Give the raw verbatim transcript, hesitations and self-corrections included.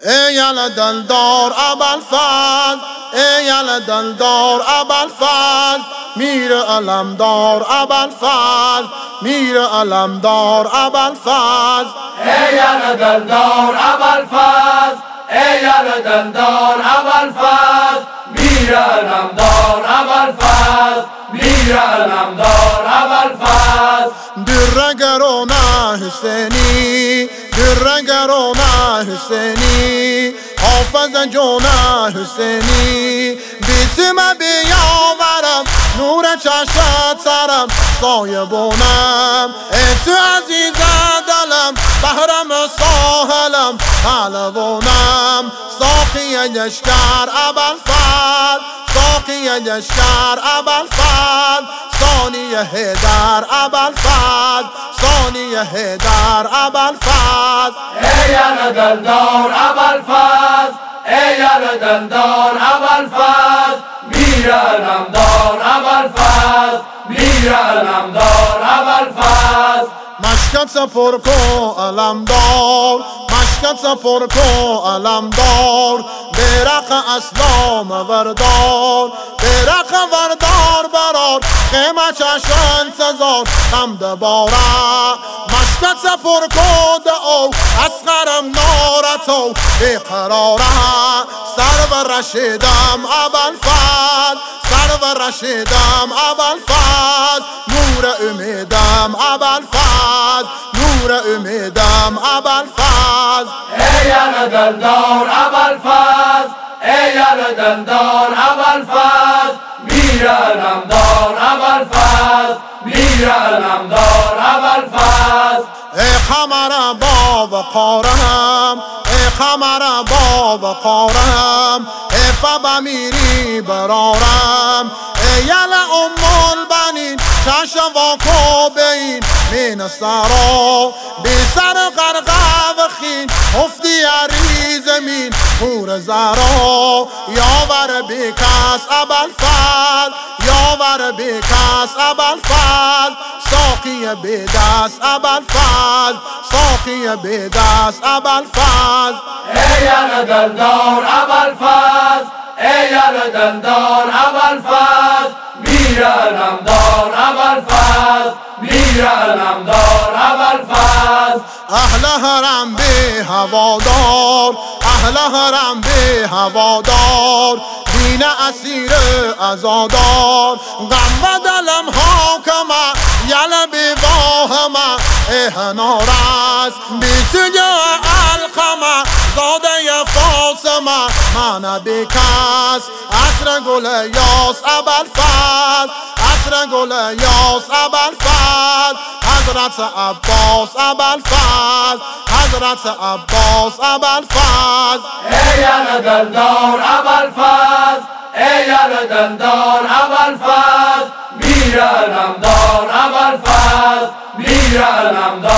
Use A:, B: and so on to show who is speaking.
A: ای یل دلدار ابوالفضل، ای یل دلدار ابوالفضل، میر علمدار ابوالفضل، میر علمدار ابوالفضل.
B: ای یل دلدار ابوالفضل، ای یل دلدار ابوالفضل، میر علمدار ابوالفضل، میر علمدار ابوالفضل.
A: درگرونه حسینی، درگرونه حسینی، حافظ جون حسینی، بیسیم بیاورم نور چشمت سرم سایبونم. ای تو عزیز دلم بحرم ساحلم پهلوانم، ساقی لشکر ابوالفضل، ساقی لشکر ابوالفضل، ثانی حیدر ابوالفضل، ثانی حیدر ابوالفضل.
B: ای یل دلدار ابوالفضل، ای یل دلدار ابوالفضل، میر علمدار ابوالفضل، میر علمدار ابوالفضل.
A: مشکت سپر کو علمدار، مشکت سپر کو علمدار، بیرق اسلام وردار، بیرق وردار برار خیمه چشن سزار حمد باره. مشکت سپر کو دعو اصغرم نارتو بیقراره، سرور رشیدم ابوالفضل، سرور رشیدم ابوالفضل، نور امیدم ابوالفضل، نور امیدم ابوالفضل.
B: ای یل دلدار ابوالفضل، ای یل دلدار ابوالفضل، میر علمدار ابوالفضل، میر علمدار ابوالفضل.
A: ای قمر با وقارم، ای قمر با وقارم، ای فبا میری برارم، ای یل ام البنین چشم واکو بین من سرا، بی سر غرقه و خین افتی ری زمین پور زرا. یاور بی کس ابوالفضل، یاور بی کس ابوالفضل، ساقی بی دست ابوالفضل، ساقی بی دست ابوالفضل.
B: ای یل دلدار ابوالفضل، ای یل دلدار ابوالفضل، میر علمدار ابوالفضل، میر علمدار ابوالفضل.
A: اهل حرم بی هوادار، اهل حرم بی هوادار، دین اسیر عزادار، غم و دلم حاکمه یل بی واهمه احنار است، بی سجا القمه زاده فاطمه من بی کس. عصر گل یاس ابوالفضل، عصر گل یاس ابوالفضل، حضرت عباس ابوالفضل، حضرت عباس ابوالفضل.
B: ای یل دلدار ابوالفضل، ای یل دلدار ابوالفضل، میر علمدار ابوالفضل، میر علمدار